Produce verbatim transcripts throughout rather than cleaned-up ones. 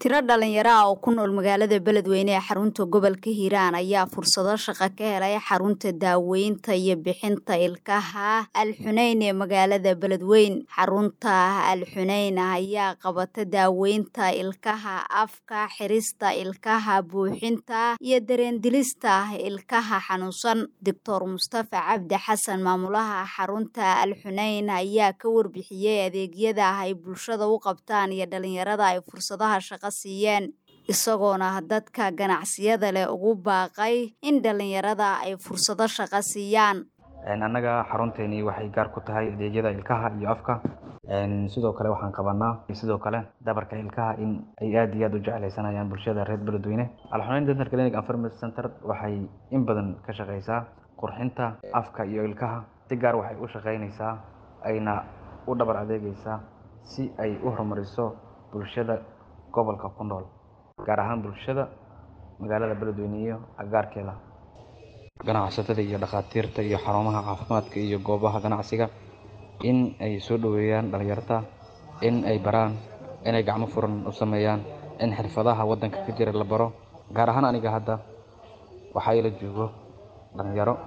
Tiro dhalinyaro ah oo ku nool magaalada Beledweyne ee xarunta gobolka Hiiraan ayaa fursado shaqo ka helay xarunta daaweynta iyo bixinta ilkaha Al-Xunayn ee magaalada Beledweyne. Xarunta Al-Xunayn ayaa qabata daaweynta ilkaha, afka, xirista ilkaha, buuxinta iyo dareendilista ilkaha xanuunsan. Doctor Mustafa Cabdi Xasan, maamulaha xarunta Al-Xunayn, ayaa ka warbixiyay adeegyada ay bulshada u qabtaan iyo dhalinyarada ay fursadaha shaqo siiyeen, isagoona dadka ganacsiyada leh ugu baaqay in dhalinyarada ay fursado shaqo siiyaan. Annaga xarunteeni waxay gaar ku tahay adeegyada ilkaha iyo afka. Sidoo kale waxaan qabanaa sidoo kale dabarka ilkaha in ay aad iyo aad u jeclaysanayaan bulshada reer Beledweyne. Al-Xunayn Dental Clinic and Pharmacy Center waxay in badan ka shaqeysaa qurxinta afka iyo ilkaha. Si gaar waxay u shaqeynaysaa ayna u dhabar adeegaysaa si ay u horumariso bulshada gobolka ku nool, gaar ahaan bulshada magaalada Beledweyne iyo agagaarkeeda. Ganacsatada iyo dhakhaatiirta iyo xarumaha caafimaadka iyo goobaha ganacsiga in ay soo dhaweeyaan dhalinyarada, in ay baraan, in ay gacmo furan u sameeyaan, in xirfadaha wadanka ka jira la baro. Gaar ahaan aniga hadda waxaa ila joogo dhalinyaro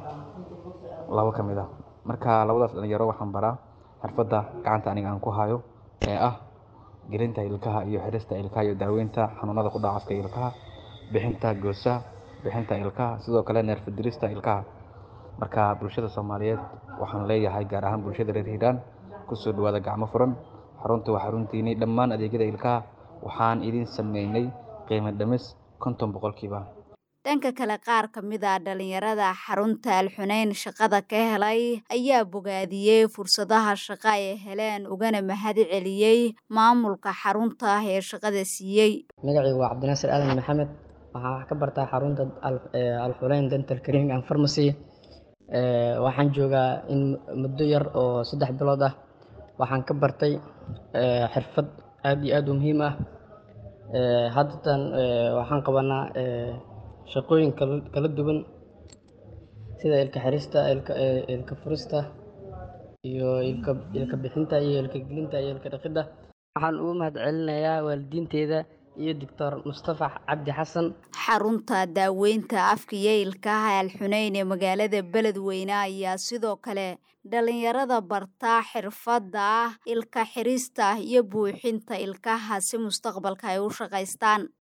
laba ka mid ah. Marka labadaas dhalinyaro waxaan baraa xirfadda gacanta aniga aan ku hayo ee ah gelinta ilkaha iyo xirista ilkaha iyo daaweynta xanuunada ku dhaca afka ilkaha, bixinta goosa, bixinta ilkaha, sidoo kale neerfa dirista ilkaha. Marka bulshada Soomaaliyeed waxaan leeyahay gaar ahaan bulshada reer Hiiraan ku soo dhawaada gacmo furan. Xaruntu waa xaruntiini dhammaan adeegyada ilkaha waxaan idin sameynay qiimo dhimis konton boqolkiiba. Dhanka kale, qaar ka mid ah dhalinyarada xarunta Al-Xunayn shaqada ka helay ayaa bogaadiyay fursadaha shaqo ay heleen, ugana mahad celiyay maamulka xarunta ee shaqada siiyay. Magacaygu waa Cabdinaasir Aadan Maxamed. Waxaan wax ka bartaa xarunta Al-Xunayn Dental Clinic and Pharmacy. Waxaan joogaa in muddo yar oo saddex bilood ah. Waxaan ka bartay xirfad aad iyo aad u muhiim ah. Haddatan waxaan qabanaa shaqooyin kala duwan sida ilka xirista, ilka ilka furista iyo ilka ilka bixinta iyo ilka gelinta iyo ilka dhaqida. Waxaan ugu mahad celinayaa waalidiinteeda iyo Doctor Mustafa Cabdi Xasan. Xarunta daaweynta afka iyo ilkaha Al-Xunayn ee magaalada Beledweyne ayaa sidoo kale dhalinyarada barta xirfadda ilka xirista iyo buuxinta ilkaha si mustaqbalka ay u shaqeystaan.